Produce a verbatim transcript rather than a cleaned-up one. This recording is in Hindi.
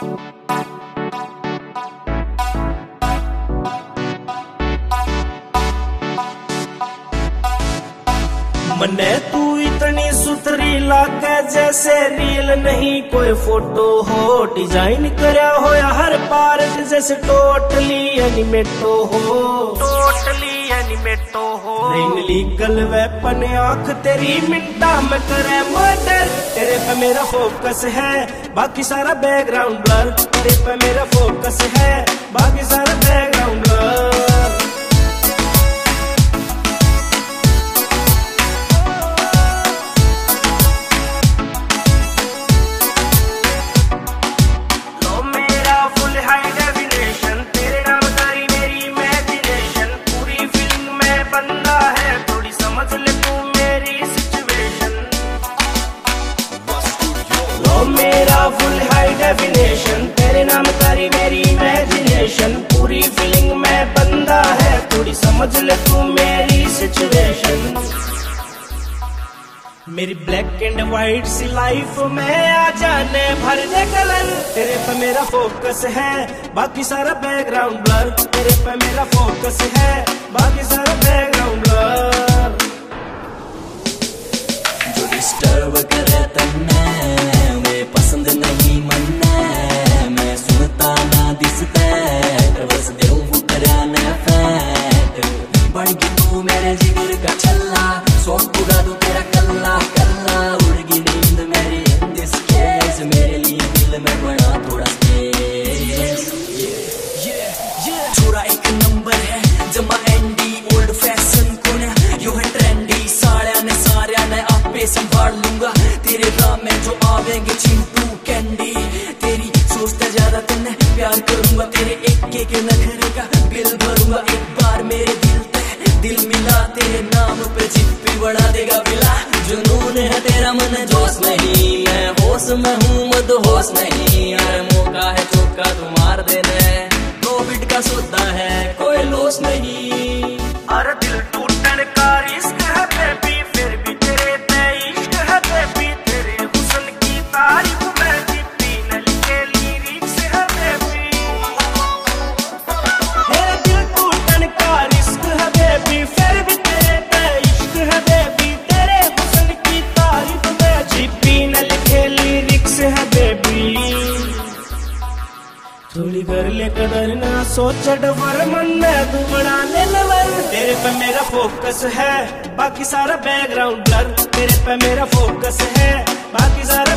मने तू इतनी सुथरी लागे जैसे रील नहीं कोई फोटो हो। डिजाइन करया हो या हर पार्ट जैसे टोटली एनिमेटो हो। टोटली एनिमेटो हो। इनलीगल वेपन आंख तेरी मिनटा में करे मर्डर। तेरे पे मेरा फोकस है बाकी सारा बैकग्राउंड ब्लर। तेरे पे मेरा फोकस है बाकी सारा बैकग्राउंड ब्लर। मेरा फुल हाई डेफिनेशन तेरे नाम तारी मेरी इमेजिनेशन। पूरी फीलिंग में बंदा है थोड़ी समझ ले तू मेरी सिचुएशन। मेरी ब्लैक एंड व्हाइट सी लाइफ में आ जाने भर दे कलर। तेरे पे मेरा फोकस है बाकी सारा बैकग्राउंड ब्लर। तेरे पे मेरा फोकस है बाकी सारा बैकग्राउंड ब्लर। जो डिस्टर्ब करे तन्ने पसंद नहीं मन्ने। मैं सुनता ना दिसता बस दिल वो कराना फैट। बढ़ गई तू मेरे जिगर का छल्ला सोच पूरा तू तेरा कल्ला कल्ला। उड़ गई नींद मेरी इन दिस केस मेरे लिए दिल में बना थोड़ा स्पेस। छोरा एक नंबर है जमा एंडी ओल्ड फैशन को ना यो है ट्रेंडी। साड़िया ने सारिया ने आपे संभाल लूंगा तेरे राह में जो आवेंगे चिंटू कैंडी। तेरी सोचता ज्यादा तन्ने प्यार करूंगा तेरे एक एक नखरे का बिल भरूंगा। एक बार मेरे दिल पे दिल मिला तेरे नाम पे चिप्पी बढ़ा देगा बिला। जुनून है तेरा मन जोश नहीं मैं होश में हूँ मद होश नहीं। अरे मौका है चौका तू मार देने प्रॉफिट का सौदा है कोई लॉस नहीं। अरे दिल टूटने का रिस्क है बेबी फिर भी तेरे पे इश्क है बेबी। तेरे हुस्न की तारीफ में जिप्पी न लिखे लिरिक्स है बेबी। मेरा दिल टूटने का रिस्क है बेबी फिर भी तेरे पे इश्क है बेबी। तेरे हुस्न की तारीफ में जिप्पी न लिखे लिरिक्स है बेबी। थोड़ी कर ले कदर ना सोच डबर मन में तू बना ले लवर। तेरे पे मेरा फोकस है बाकी सारा बैकग्राउंड ब्लर। तेरे पे मेरा फोकस है बाकी सारा